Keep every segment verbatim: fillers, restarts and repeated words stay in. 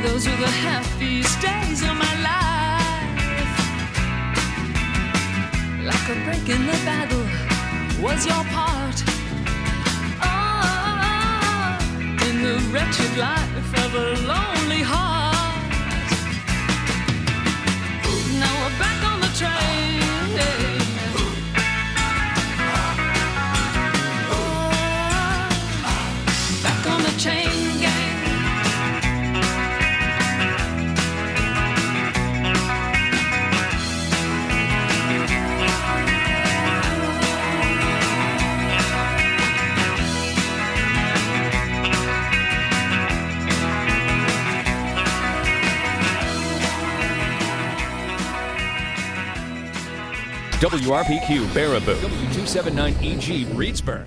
Those were the happiest days of my life. Like a break in the battle was your part. Oh, in the wretched life of a lonely heart. Now we're back on the train. Back on the chain gang. W R P Q Baraboo, W two seventy-nine E G Reedsburg.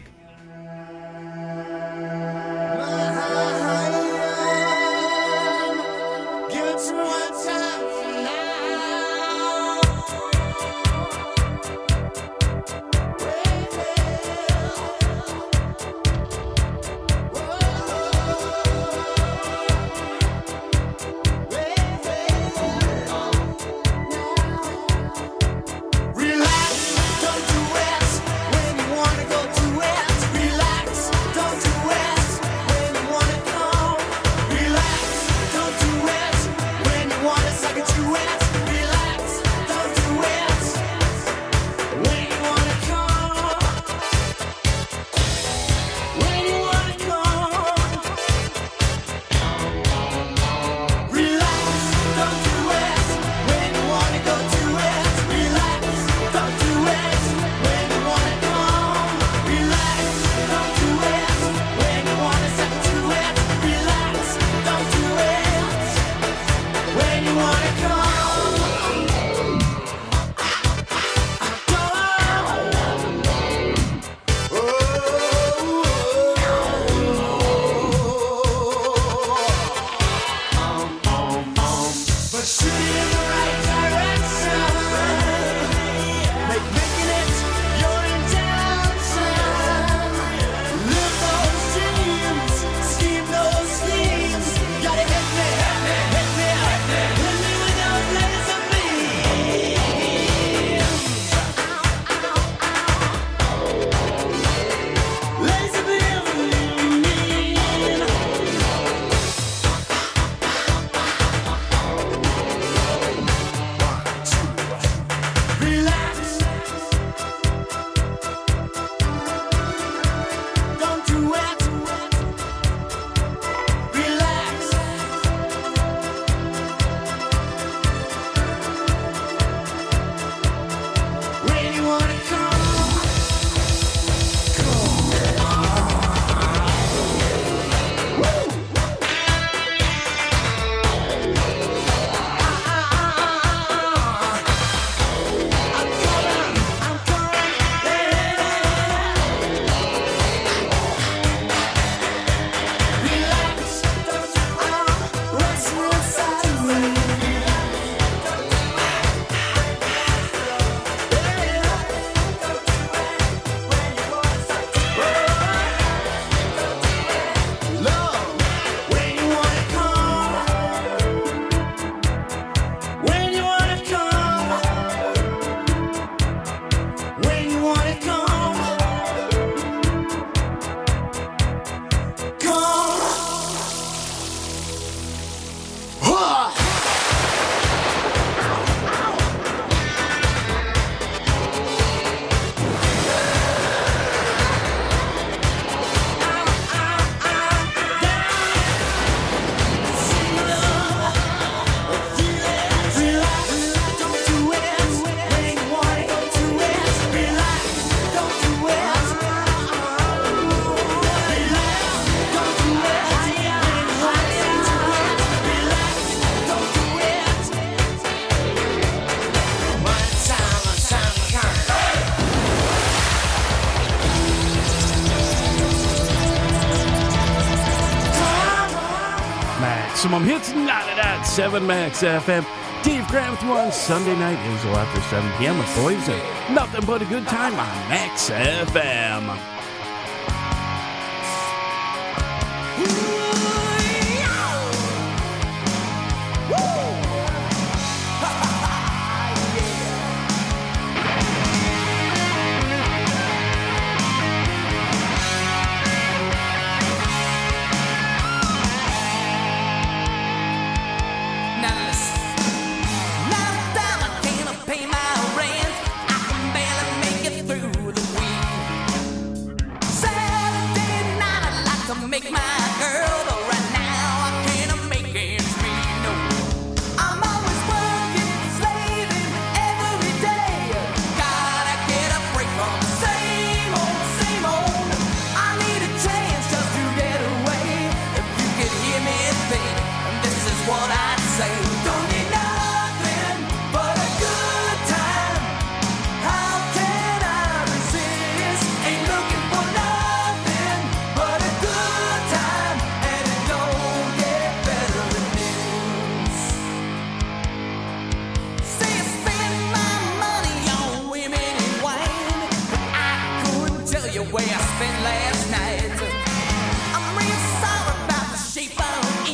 Maximum hits, ninety-nine point seven Max F M. Dave Graham with you on Sunday night, is after seven p.m. with boys and nothing but a good time on Max F M.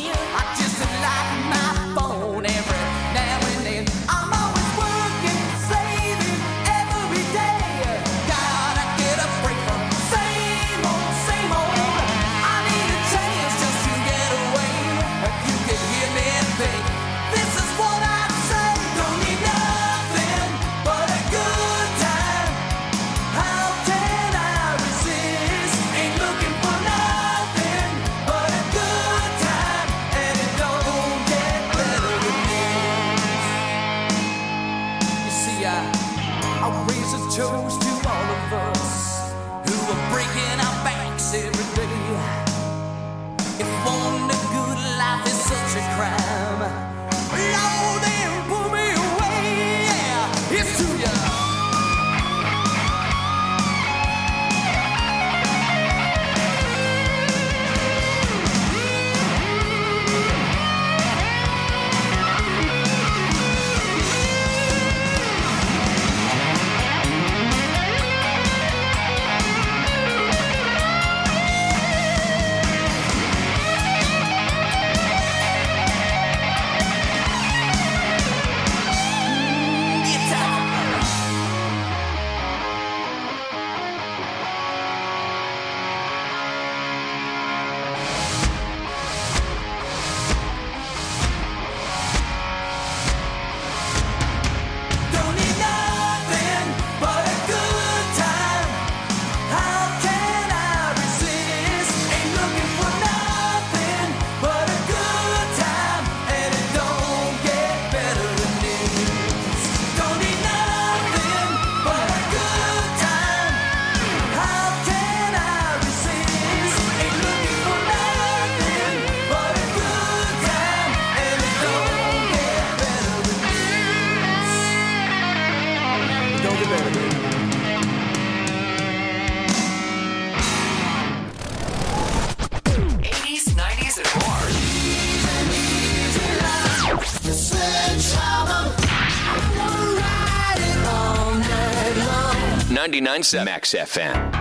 ninety-nine point seven Max F M.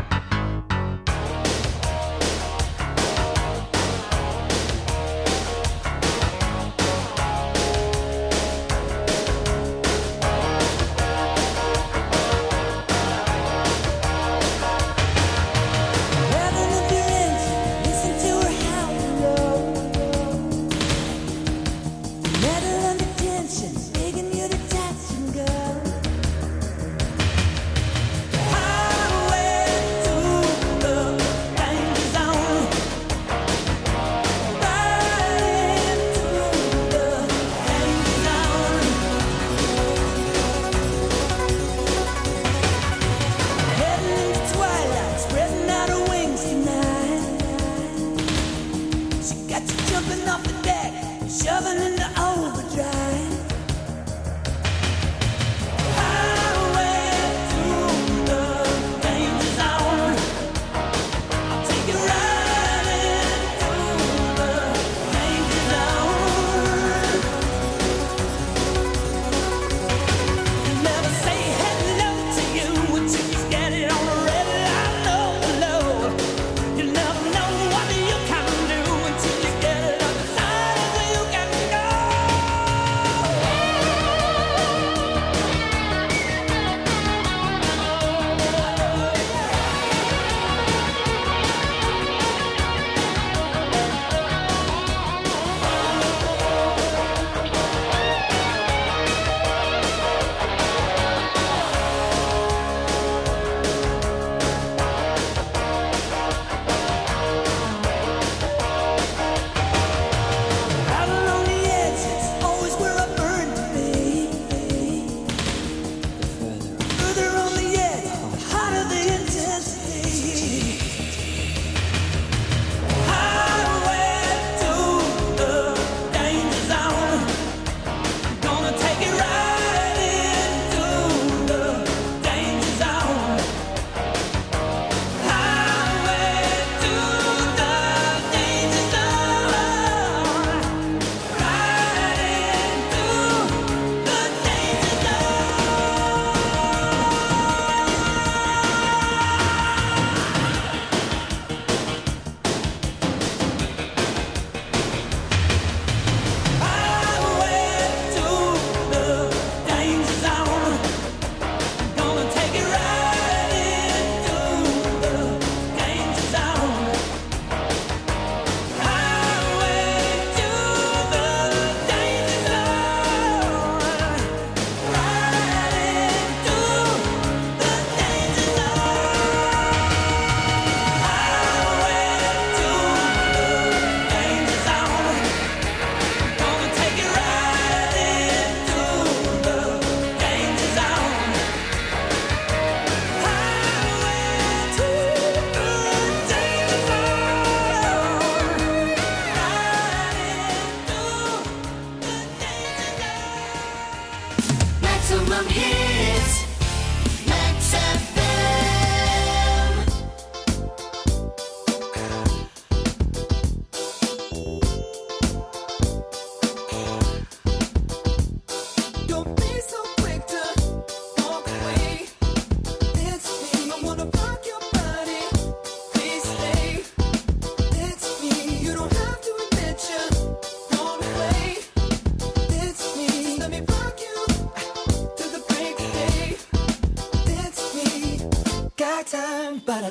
You never know what you can do until you get it up. Where you can go.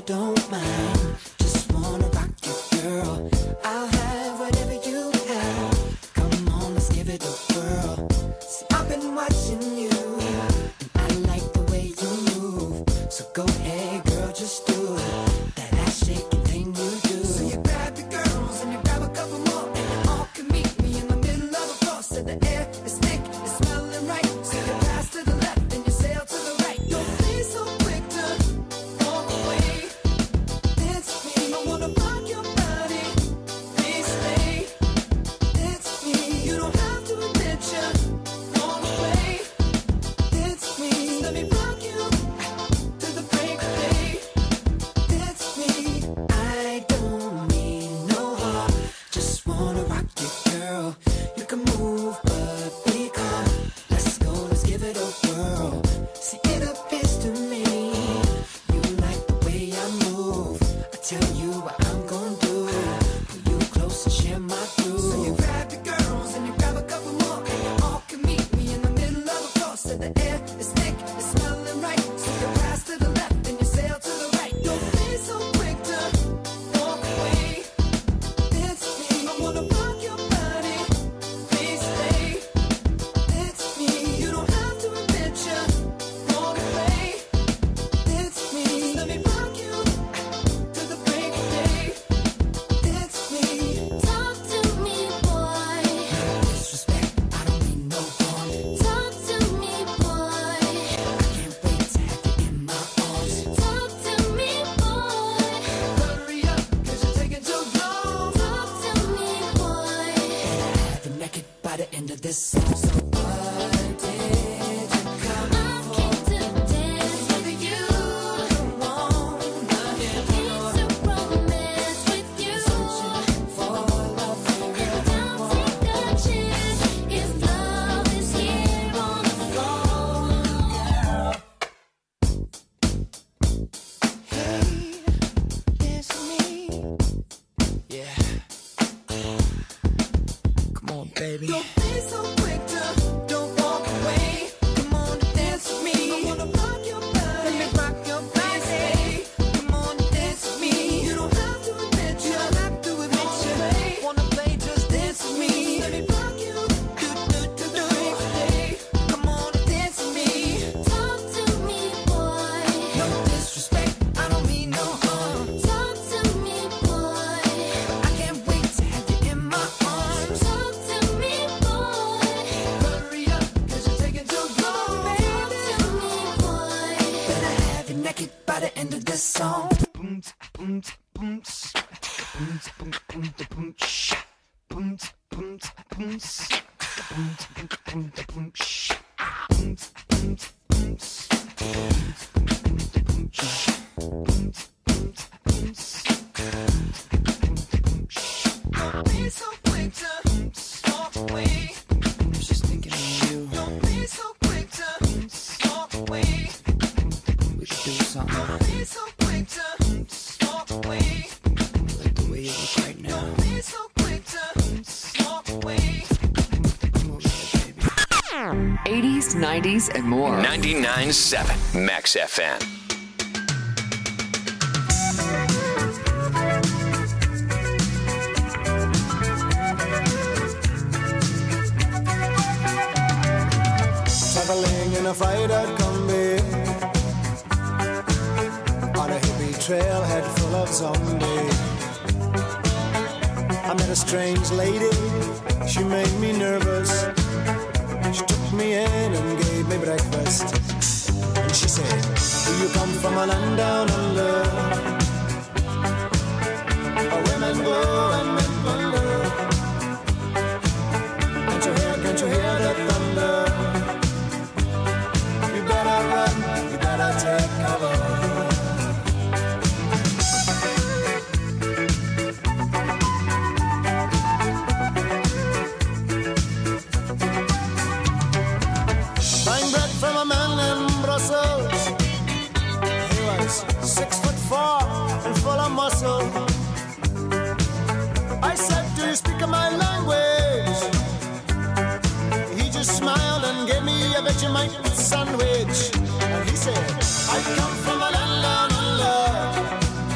don't mind. Just wanna rock you, girl. I'll have whatever you have. Come on, let's give it a whirl. See, I've been watching you, and I like the way you move. So go ahead, girl, just do it. That ass shaking thing you do. So you grab the girls and you grab a couple more, and you all can meet me in the middle of the floor. So the air is thick, it's smelling right. So you pass to the left and you sail to the right. Don't be so quick to walk away. Dance with me, I wanna rock your body. Please stay. Dance with me, you don't have to admit you want away. Dance with me, let me rock you to the break of day. Dance with me, I don't mean no harm. Just wanna rock you, girl. You can move, but be calm. Let's go, let's give it a whirl. See, it appears to me you like the way I move. I tell you what I'm gonna do. Pull you close and share my groove. So you grab the girls and you grab a couple more, and you all can meet me in the middle of the floor. So the air is thick, it's smelling right. So you pass to the left and you sail to the right. Don't be so quick to walk away. Dance with me, I wanna rock your body. Please stay. Dance with me, you don't have to admit you want away. Dance with me, let me rock you to the break of day. Dance with me. Talk to me, boy. Disrespect, I don't mean no harm. Talk to me, boy. I can't wait to have you in my arms. Talk to me, boy. Hurry up, cause you're taking too long. Talk to me, boy. Have you naked by the end of this song. So what did you come I came to dance with you. on? Came to romance with you. For love, And don't take a chance if love is here on the floor. hey, dance with me. Yeah. Come on, baby. Don't be so quick to don't walk away. Come on and dance with me. I wanna rock your body. Let me rock your body. Come on and dance with me. You don't have to admit you don't have to admit you wanna play, just dance with me. Let me rock you. Do do do do. Come on and dance with me. Talk to me, boy. No disrespect, I don't mean no harm. Talk to me, boy. I can't wait to have you in my arms. Talk to me, boy. Hurry up, cause you're taking too long, Talk baby. to me, boy. Better have you naked by the end of this song. Boom, boom, boom, boom, boom, boom, boom, sh. Boom, boom, boom, s. Boom, boom, boom, boom, sh. Boom, boom, boom, s. Boom, boom, boom, sh. Boom, boom, boom, s. Boom, boom, boom, sh. Don't be so quick to walk away. I was just thinking of you. Don't be so quick to walk away. We should do something. Don't be so quick to walk away. Like the way you look right now. Don't be so quick to walk away. Come over here, baby. eighties, nineties, and more. ninety-nine point seven Max F M. Traveling in a fried-out Kombi on a hippie trailhead full of zombies. I met a strange lady, she made me nervous. She took me in and gave me breakfast. And she said, do you come from a land down under, where women go and men wonder? Can't you hear, can't you hear the thunder? You better run, you better take cover. Buying bread from a man in Brussels. He was six foot four and full of muscle. I said, do you speak my language? He just smiled and gave me a Vegemite sandwich. And he said, I come from a land down under,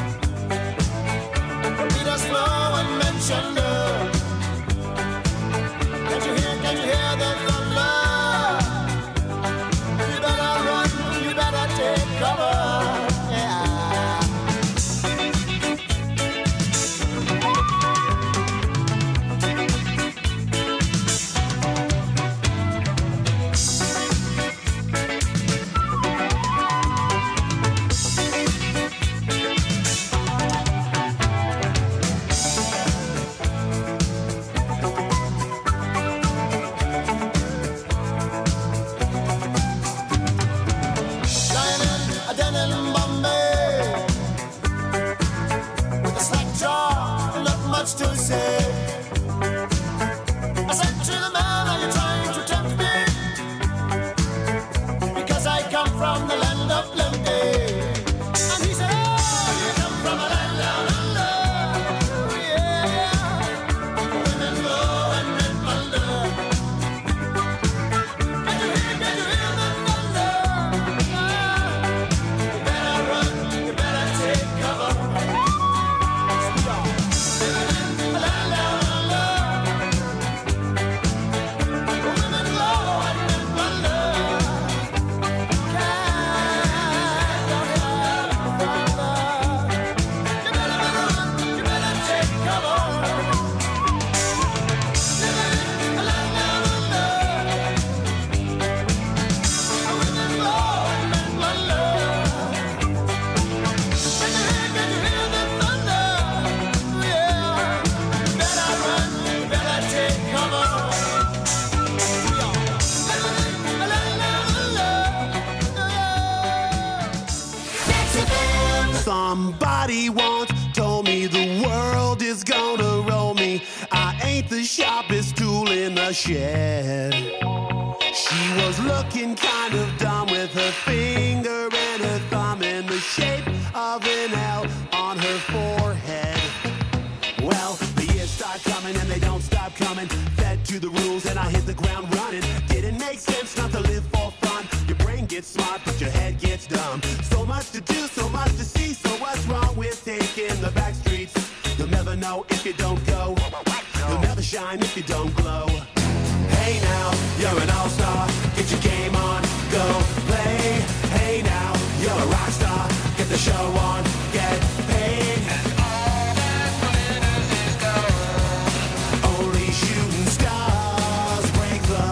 the shed. She was looking kind of dumb with her finger and her thumb in the shape of an L on her forehead. Well, the years start coming and they don't stop coming. Fed to the rules and I hit the ground running. Didn't make sense not to live for fun. Your brain gets smart but your head gets dumb. So much to do, so much to see. So what's wrong with taking the back streets? You'll never know if you don't go. You'll never shine if you don't glow. Hey now, you're an all-star. Get your game on, go play. Hey now, you're a rock star. Get the show on, get paid. And all that glitters is gold. Only shooting stars break the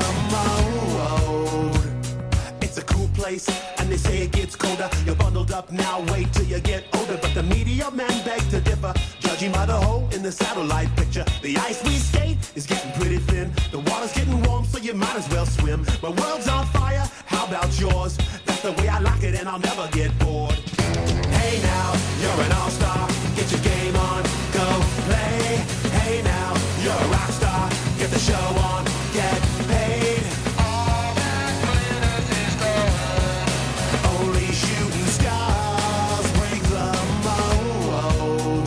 mold. It's a cool place, and they say it gets colder. You're bundled up now, wait till you get older. But the media men beg to differ, judging by the hole in the satellite picture. The ice we skate is getting pretty thin. The water's getting warm, so you might as well swim. My world's on fire, how about yours? That's the way I like it, and I'll never get bored. Hey now, you're an all-star. Get your game on, go play. Hey now, you're a rock star. Get the show on, get paid. All that glitters is gold. Only shooting stars break the mold.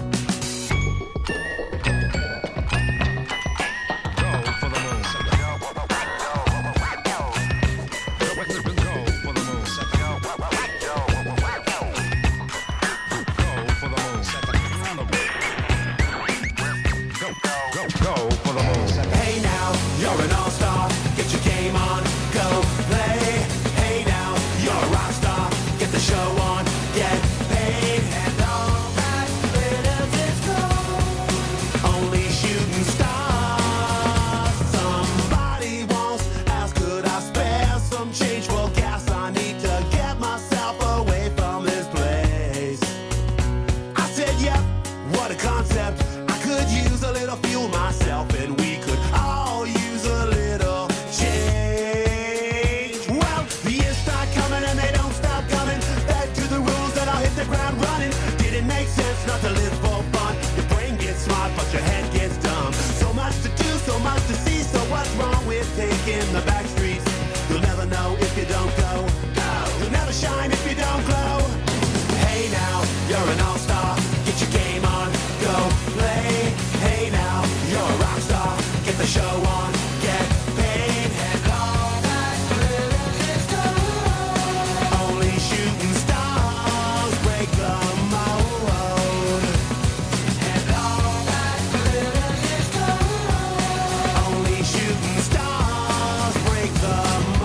Hey now, you're an all-star. Get your game on, go play. Hey now, you're a rock star. Get the show on, get paid. And all that glitters is gold. Only shooting stars. Somebody once asked, could I spare some change for gas? I need to get myself away from this place. I said, yep, what a concept. I could use a little fuel myself, and we could all use a little change. Well, the years start coming and they don't stop coming. Back to the rules and I'll hit the ground running. Didn't make sense not to live for fun. Your brain gets smart but your head gets dumb. So much to do, so much to see. So what's wrong with taking the back streets? You'll never know if you don't go. Go. You'll never shine if you don't glow. Hey now, you're an all-star. Get your game on, go play. Hey now, you're a rock star. Get the show on, get paid. And all that glitters is gold. Only shooting stars break the mold. And all that glitters is gold. Only shooting stars break the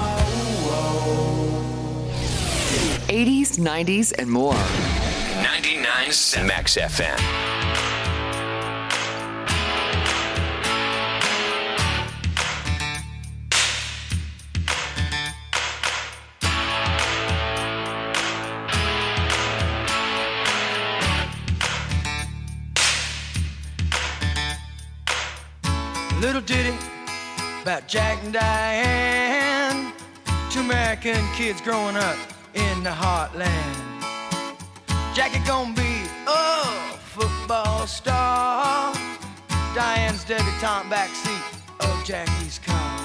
mold. eighties, nineties, and more. ninety-nine Max F M. Little ditty about Jack and Diane, two American kids growing up in the heartland. Jackie gonna be a football star, Diane's debutante backseat of Jackie's car.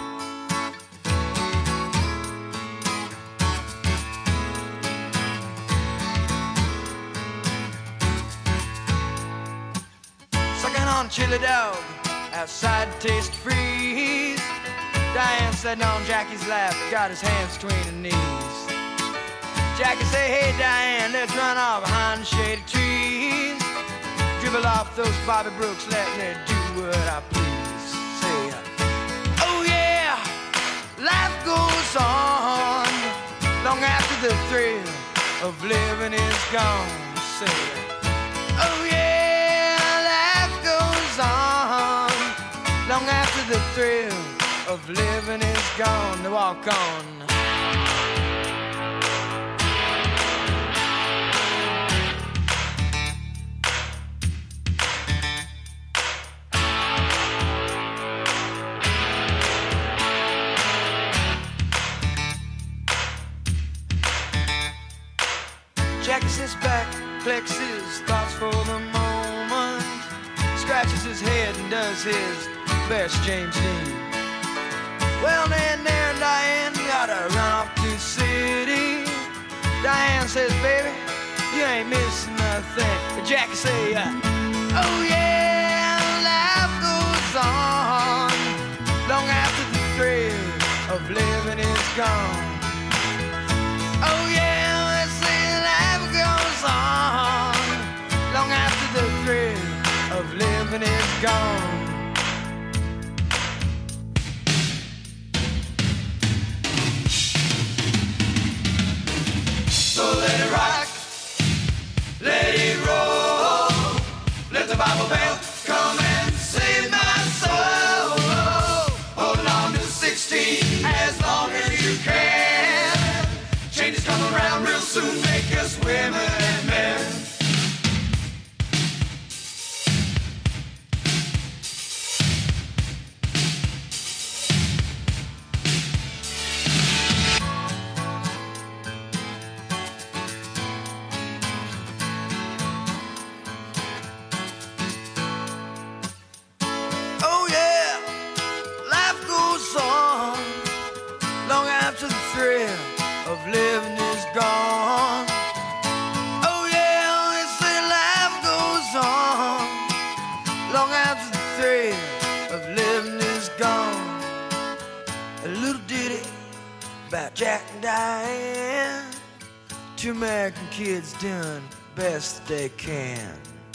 Sucking on a chili dog outside the taste freeze. Diane sitting on Jackie's lap, got his hands between her knees. Jackie say, hey Diane, let's run off behind the shady trees. Dribble off those Bobby Brooks, let me do what I please. Say, oh yeah, life goes on long after the thrill of living is gone. Say, oh yeah, life goes on long after the thrill of living is gone. To walk on. Jackie sits back, collects his thoughts for the moment, scratches his head and does his best James Dean. ain't missing nothing. Jackie say, uh, oh yeah, life goes on long after the thrill of living is gone. Oh yeah, they say life goes on long after the thrill of living is gone. So let it rock, let it roll, let the Bible belt come and save my soul. Hold on to sixteen as long as you can. Changes come around real soon, make us women and men. Oh yeah, life goes on long after the thrill of living is gone. Oh yeah, they say life goes on long after the thrill of living is gone. A little ditty about Jack and Diane, two American kids doing the best they can.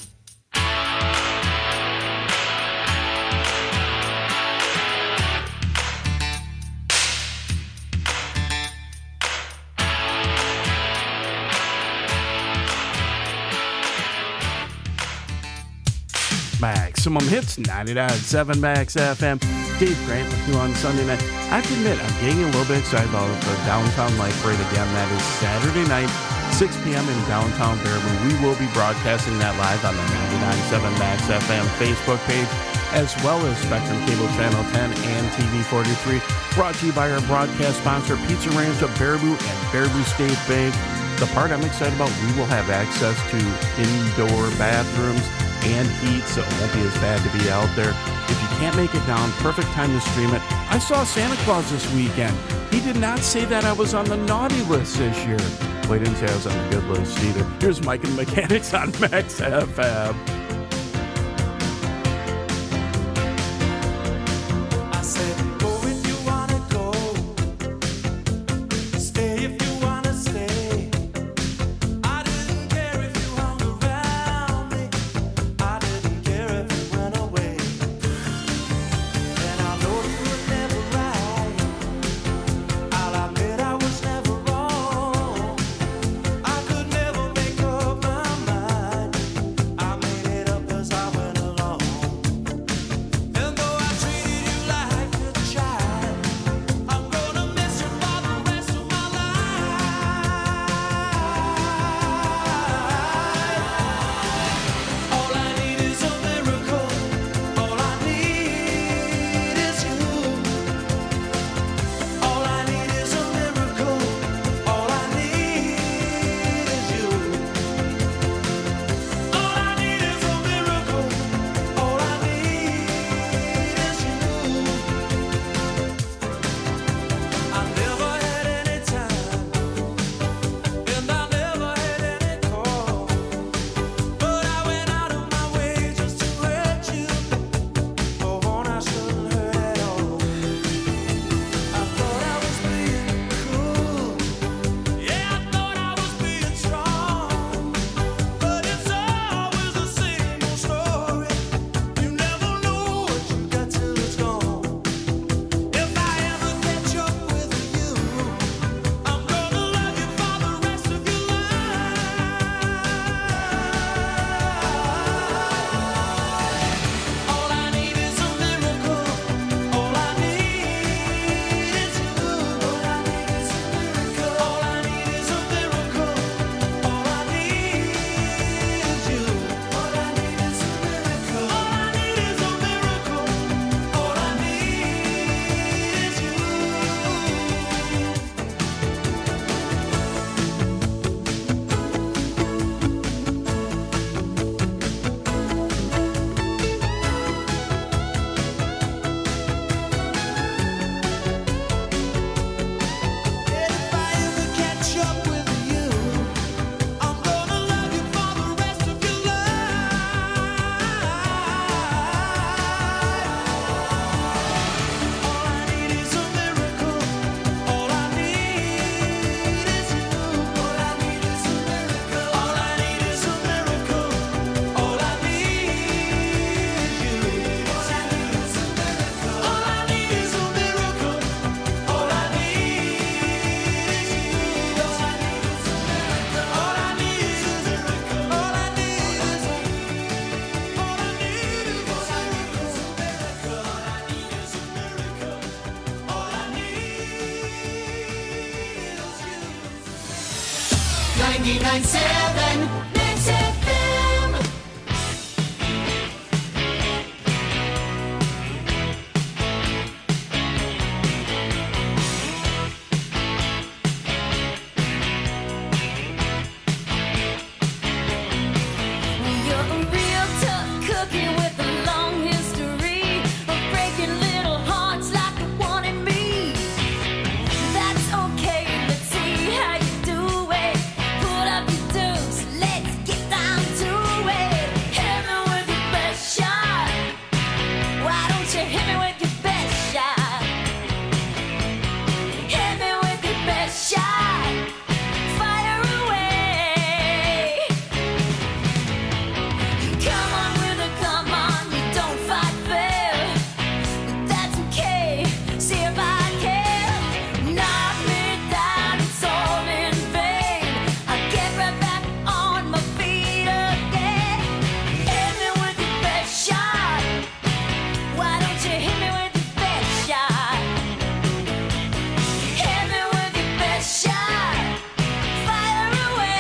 Maximum Hits, ninety-nine point seven Max F M. Dave Grant with you on Sunday night. I have to admit, I'm getting a little bit excited about the Downtown Light Parade again. That is Saturday night, six p.m. in downtown Baraboo. We will be broadcasting that live on the ninety-nine point seven Max F M Facebook page, as well as Spectrum Cable Channel ten and T V forty-three. Brought to you by our broadcast sponsor, Pizza Ranch of Baraboo and Baraboo State Bank. The part I'm excited about, we will have access to indoor bathrooms and heat, so it won't be as bad to be out there. If you can't make it down, perfect time to stream it. I saw Santa Claus this weekend. He did not say that I was on the naughty list this year. Well, he didn't say I was on the good list either. Here's Mike and the Mechanics on Max F M. I said, go if you wanna go, stay if you wanna stay. I didn't care if you hung around me, I didn't care if you went away. And I know you were never right, I'll admit I was never wrong. I could never make up my mind, I made ninety-nine point seven Max F M. You're a real tough cookie with a long history of breaking little hearts like the one in me. That's okay, let's see how you do it. Put up your dukes, let's get down to it. Hit me with your best shot. Why don't you hit me with your best shot? Hit me with your best shot. Fire away. Come on with a come on, you don't fight fair. But that's okay, see if I can. Knock me down, it's all in vain. I'll get right back on my feet again. Hit me with your best shot. Why don't you hit me with your best shot? Hit me with your best shot. Fire away.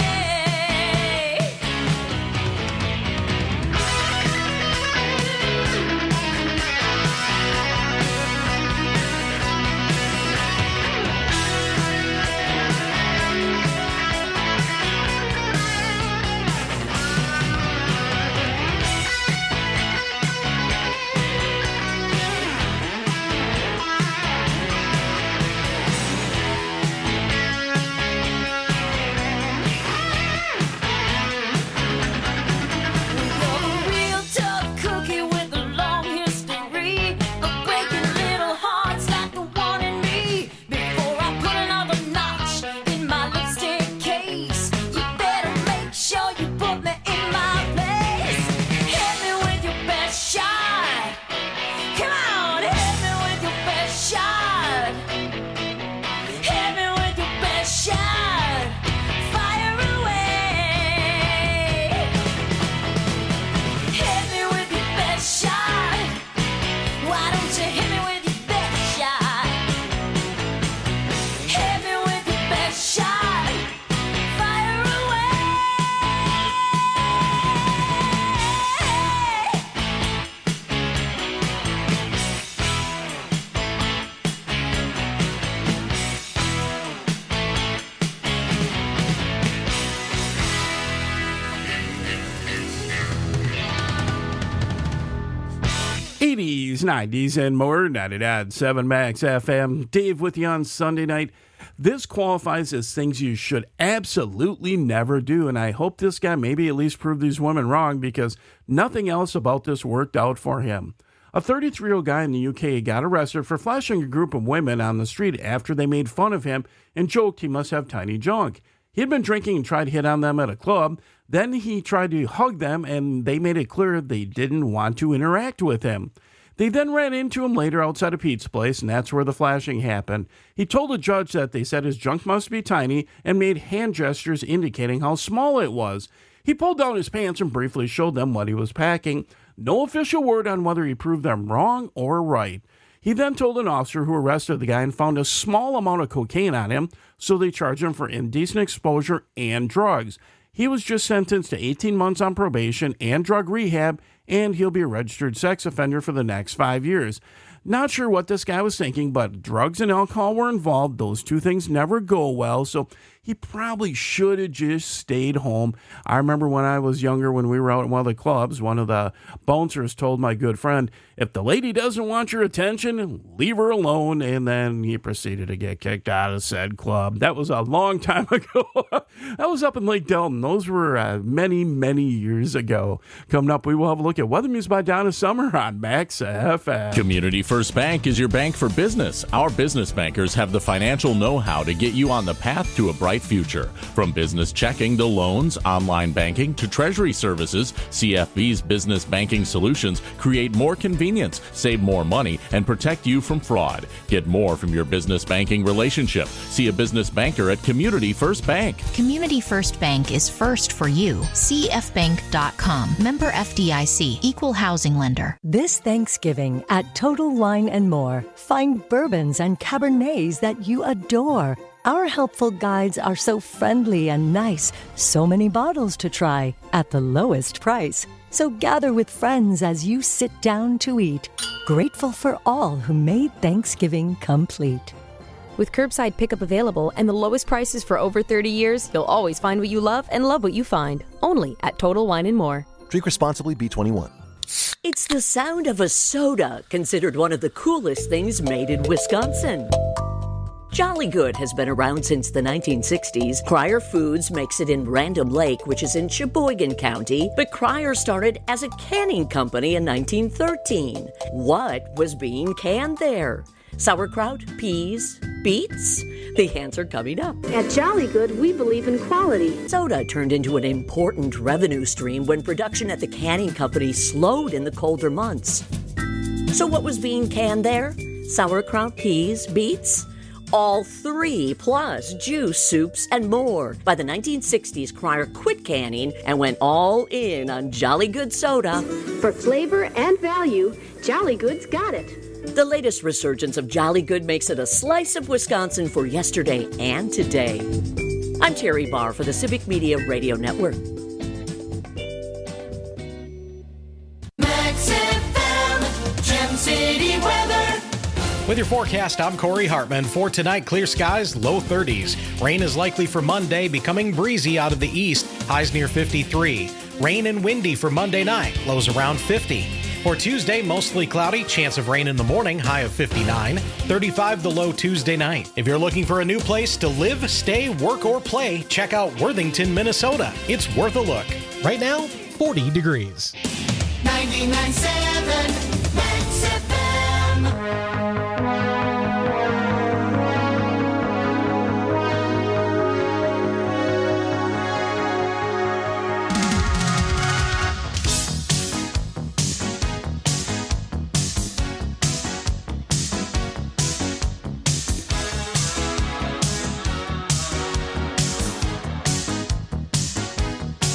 You're a real tough cookie with a long history of breaking little hearts like the one in me. Before I put another notch in my lipstick case, you better make sure you put me in my place. Hit me with your best shot. Come on, hit me with your best shot. Hit me with your best shot. Fire away. Hit me with your best shot. Why don't you hit me with your best shot? Hit me with your best shot. Fire away. eighties, nineties, and more. ninety-nine point seven Max F M. Dave with you on Sunday night. This qualifies as things you should absolutely never do, and I hope this guy maybe at least proved these women wrong because nothing else about this worked out for him. A thirty-three-year-old guy in the U K got arrested for flashing a group of women on the street after they made fun of him and joked he must have tiny junk. He had been drinking and tried to hit on them at a club. Then he tried to hug them, and they made it clear they didn't want to interact with him. They then ran into him later outside a pizza place, and that's where the flashing happened. He told the judge that they said his junk must be tiny and made hand gestures indicating how small it was. He pulled down his pants and briefly showed them what he was packing. No official word on whether he proved them wrong or right. He then told an officer who arrested the guy and found a small amount of cocaine on him, so they charged him for indecent exposure and drugs. He was just sentenced to eighteen months on probation and drug rehab, and he'll be a registered sex offender for the next five years. Not sure what this guy was thinking, but drugs and alcohol were involved. Those two things never go well, so he probably should have just stayed home. I remember when I was younger, when we were out in one of the clubs, one of the bouncers told my good friend, if the lady doesn't want your attention, leave her alone, and then he proceeded to get kicked out of said club. That was a long time ago. That was up in Lake Delton. Those were uh, many, many years ago. Coming up, we will have a look at Weather Music by Donna Summer on Max F M. Community First Bank is your bank for business. Our business bankers have the financial know-how to get you on the path to a bright future. From business checking to loans, online banking to treasury services, C F B's business banking solutions create more convenience, save more money, and protect you from fraud. Get more from your business banking relationship. See a business banker at Community First Bank. Community First Bank is first for you. C F bank dot com. Member F D I C. Equal housing lender. This Thanksgiving at Total Wine and More, find bourbons and Cabernets that you adore. Our helpful guides are so friendly and nice, so many bottles to try at the lowest price. So gather with friends as you sit down to eat, grateful for all who made Thanksgiving complete. With curbside pickup available and the lowest prices for over thirty years, you'll always find what you love and love what you find. Only at Total Wine and More. Drink responsibly, B twenty-one. It's the sound of a soda, considered one of the coolest things made in Wisconsin. Jolly Good has been around since the nineteen sixties. Cryer Foods makes it in Random Lake, which is in Sheboygan County, but Cryer started as a canning company in nineteen thirteen. What was being canned there? Sauerkraut, peas, beets? The answer coming up. At Jolly Good, we believe in quality. Soda turned into an important revenue stream when production at the canning company slowed in the colder months. So what was being canned there? Sauerkraut, peas, beets? All three, plus juice, soups, and more. By the nineteen sixties, Cryer quit canning and went all in on Jolly Good soda. For flavor and value, Jolly Good's got it. The latest resurgence of Jolly Good makes it a slice of Wisconsin for yesterday and today. I'm Terry Barr for the Civic Media Radio Network. Max F M, Gem City weather. With your forecast, I'm Corey Hartman. For tonight, clear skies, low thirties. Rain is likely for Monday, becoming breezy out of the east, highs near fifty-three. Rain and windy for Monday night, lows around fifty. For Tuesday, mostly cloudy, chance of rain in the morning, high of fifty-nine. thirty-five the low Tuesday night. If you're looking for a new place to live, stay, work, or play, check out Worthington, Minnesota. It's worth a look. Right now, forty degrees. ninety-nine point seven Max F M.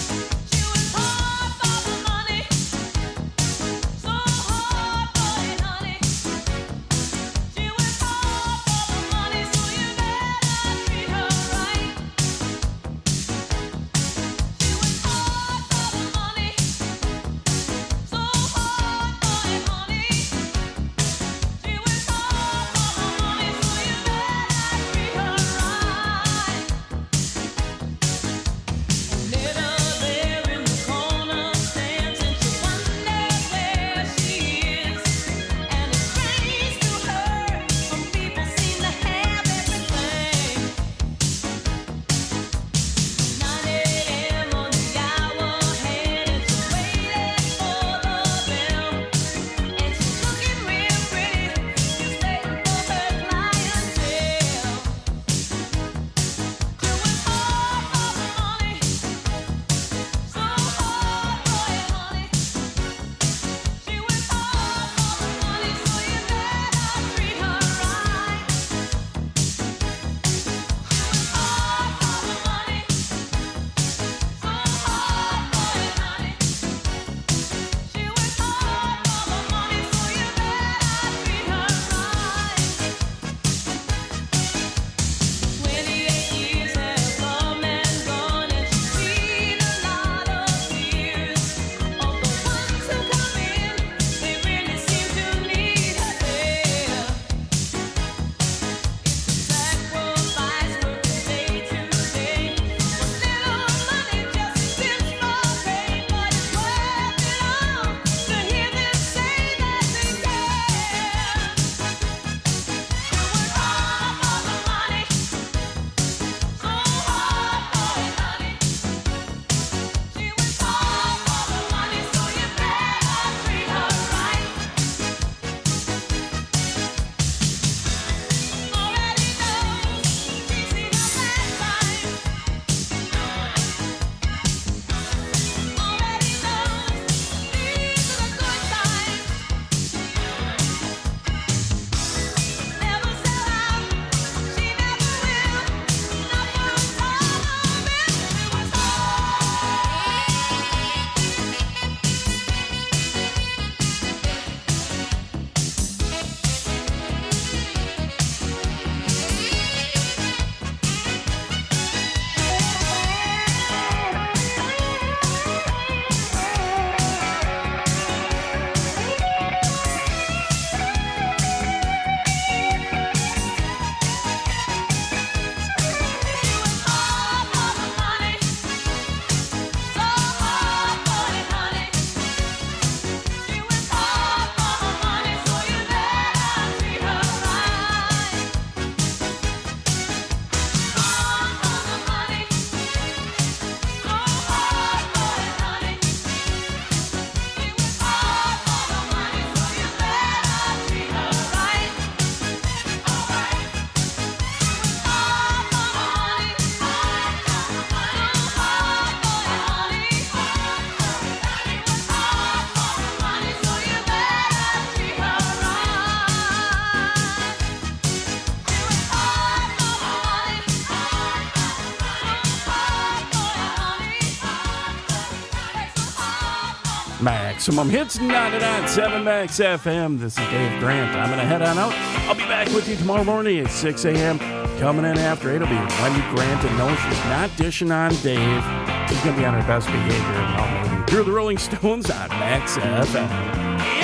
Hard for the money, so hard for it, honey. Maximum Hits ninety-nine point seven Max F M. This is Dave Grant. I'm going to head on out. I'll be back with you tomorrow morning at six a.m. Coming in after eight will be Wendy Grant. And no, she's not dishing on Dave. She's going to be on her best behavior and all moving through the Rolling Stones on Max F M.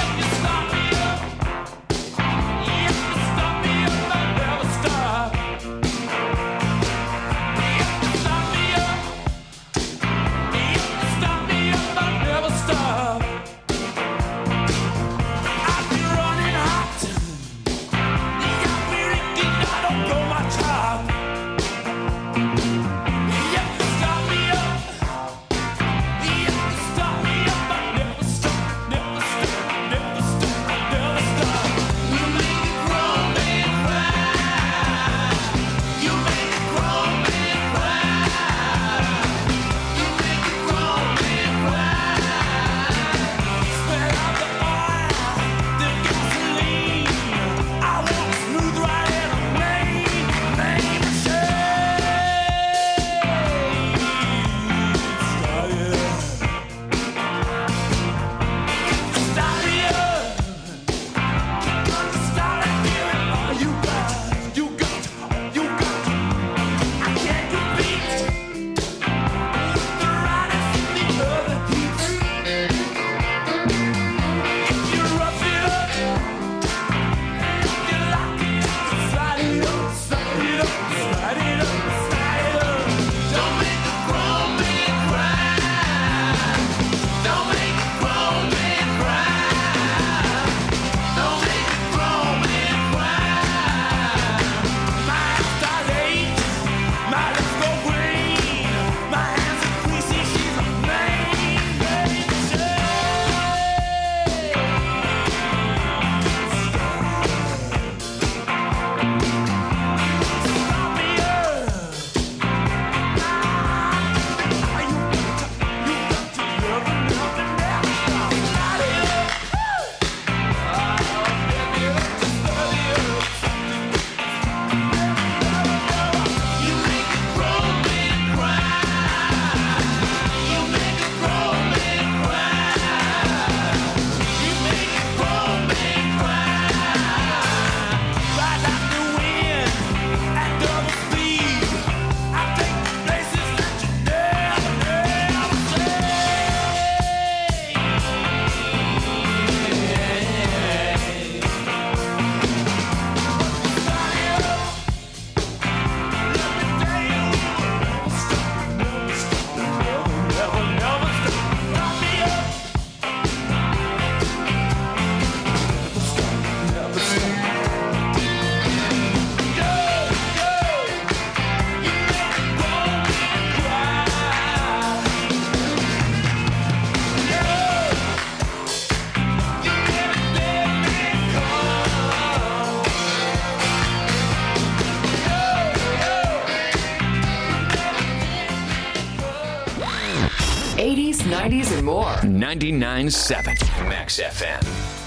eighties, nineties, and more. ninety-nine point seven Max F M.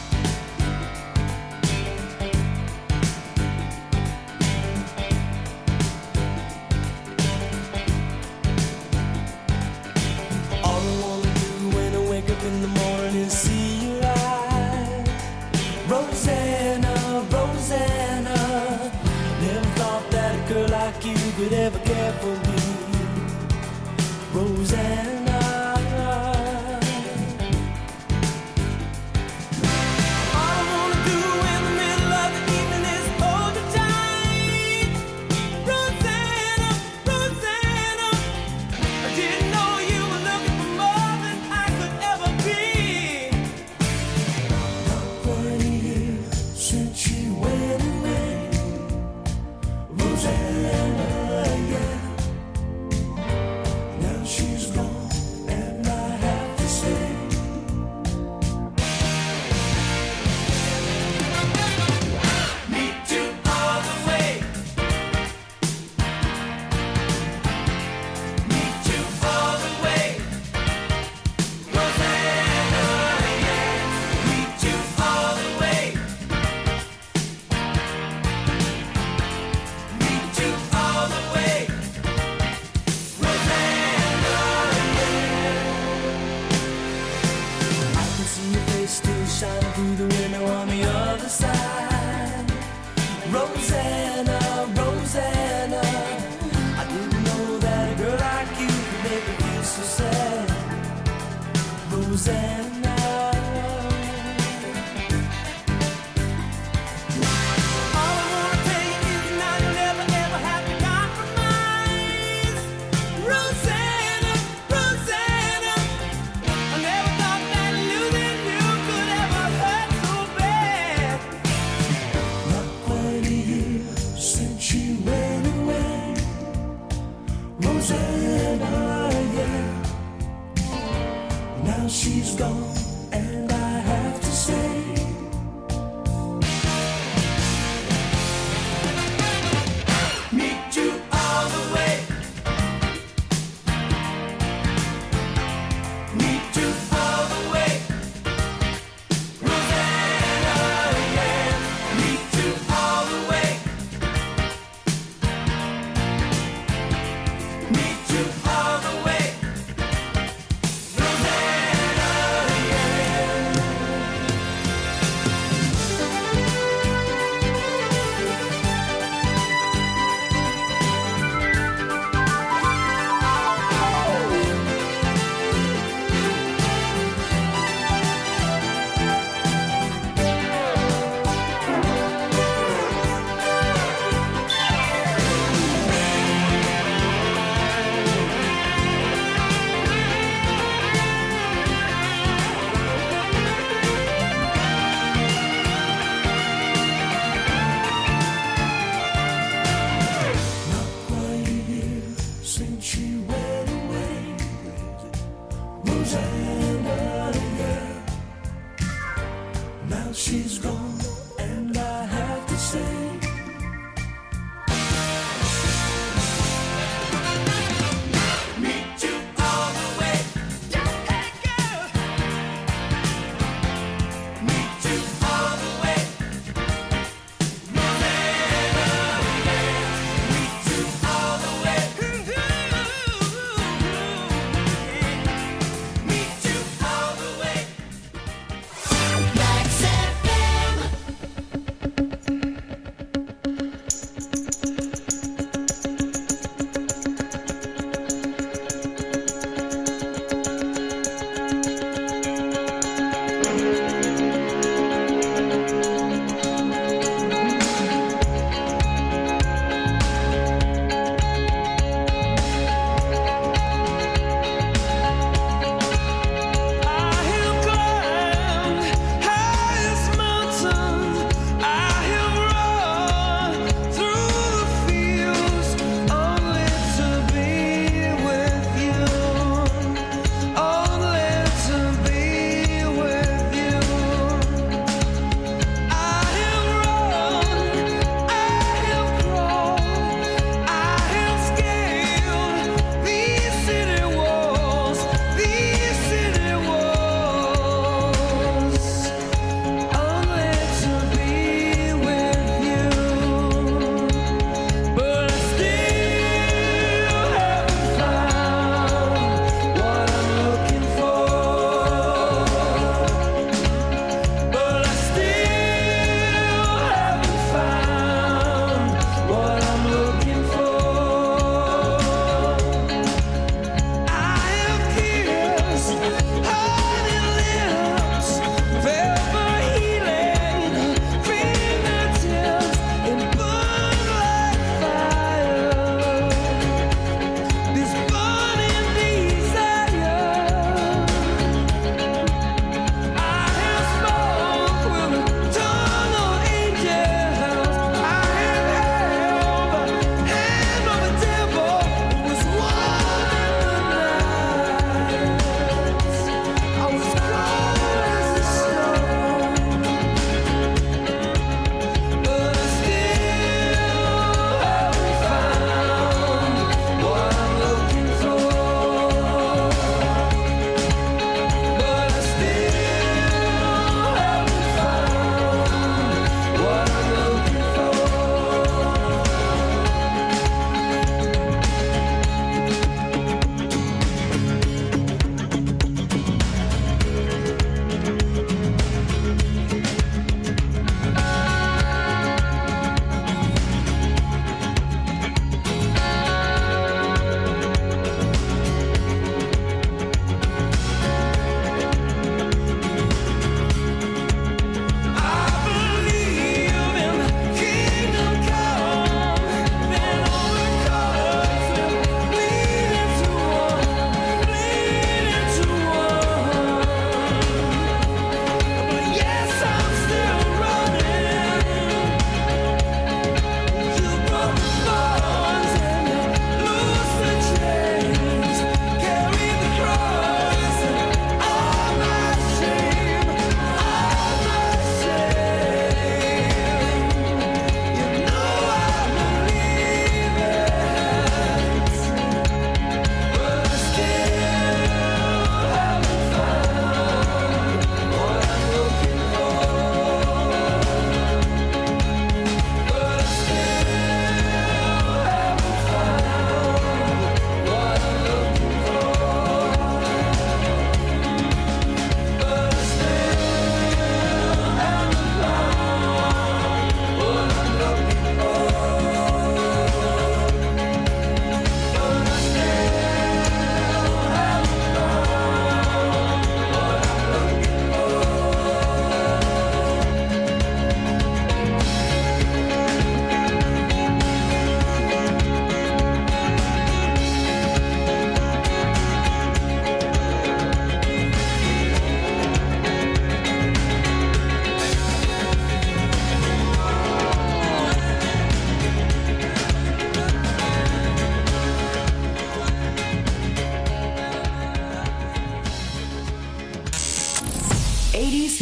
Could ever care for me, Rosanna. Rosanna. All I wanna tell you is now you'll never ever have to compromise. Rosanna, Rosanna, I never thought that losing you could ever hurt so bad. Not quite a year since she went away, Rosanna, yeah. Now she's gone, and I have to say, meet you all the way. Meet you all the way. Rosanna, yeah. Meet you all the way. Meet you all the way. Rosanna, yeah.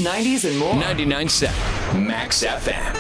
nineties, and more. ninety-nine point seven Max F M.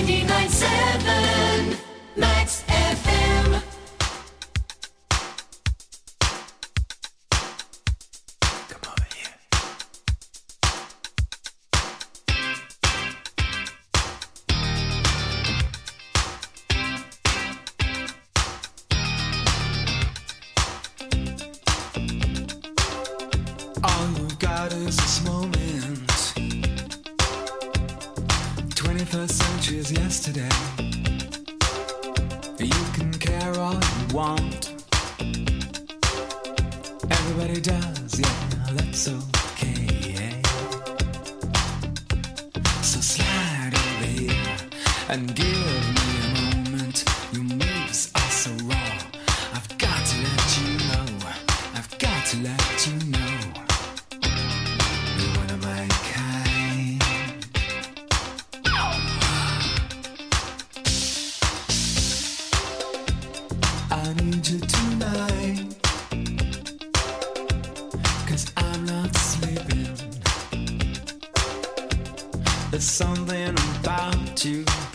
ninety-nine point seven Max F M. yesterday. You can care all you want. Everybody does, yeah, that's okay. So slide over here and give me a moment. Your moves are so raw. I've got to let you know. I've got to let you know. You're one of my kind. I need you tonight, 'cause I'm not sleeping. There's something about you